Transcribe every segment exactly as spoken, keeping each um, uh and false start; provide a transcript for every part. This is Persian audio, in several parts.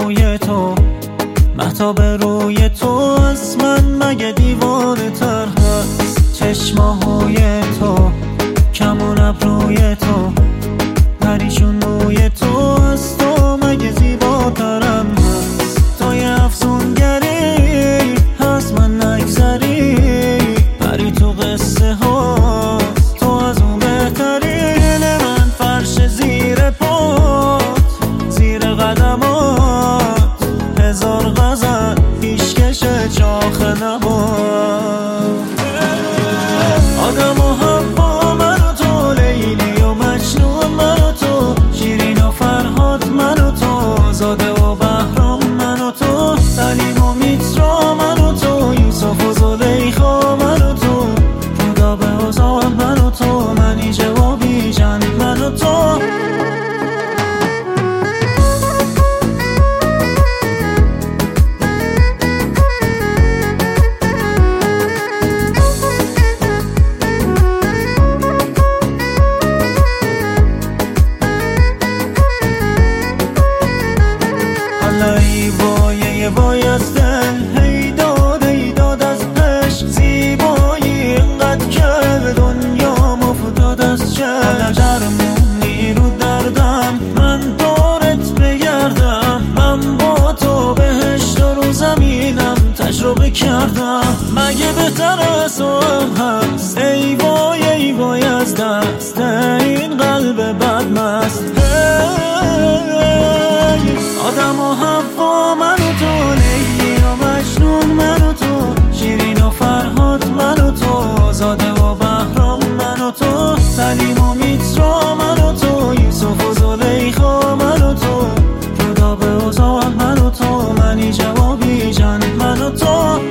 موی تو، مهتاب روی تو از من مگه دیوانه تر هست؟ چشماهای تو، کمون ابروی تو، پریشون روی تو از تو مگه زیباترم هست؟ تو یه افسونگری هست من نگذری، پری تو قصه ها تو از اون بهتری. دل من فرش زیر پات، زیر قدمات هزار غزل پیشکش چاخ نبات. آدم و حوا من و تو، لیلی و مجنون من و تو، شیرین و فرهاد من و تو، زاده و بهرام من و تو، سلیم و میترا من و تو، یوسف و زلیخا من و تو، رودابه و زاهد من و تو، منیژه و بیژن من و تو. ای وای یه وای از دل، هی داد ای داد از عشق، زیبایی اینقدر که دنیا مفتاد از چشم. درمونی رو دردم من دارت بگردم، من با تو بهشت رو زمینم تجربه کردم، مگه بهتر از تو هم هست؟ ای وای ای وای از دست این قلب بدمست. آدم و حوا من و تو، لیلی و مجنون من و تو، شیرین و فرهاد من و تو، زاده و بهرام من و تو، سلیم و میترا من و تو، یوسف و زلیخا من و تو، رودابه و زاهد من و تو، منیژه و بیژن من و تو.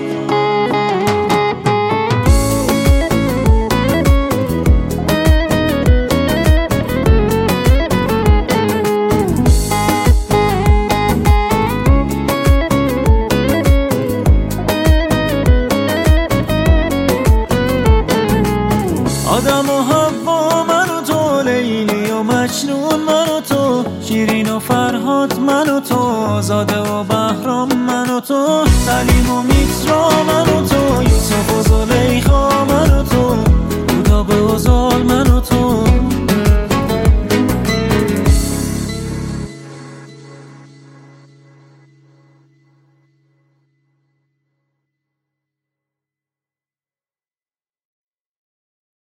آدم و حوا من و تو، لیلی و مجنون من و تو، شیرین و فرهاد من و تو، زاده و بهرام من و تو، سلیم و میترا من و تو،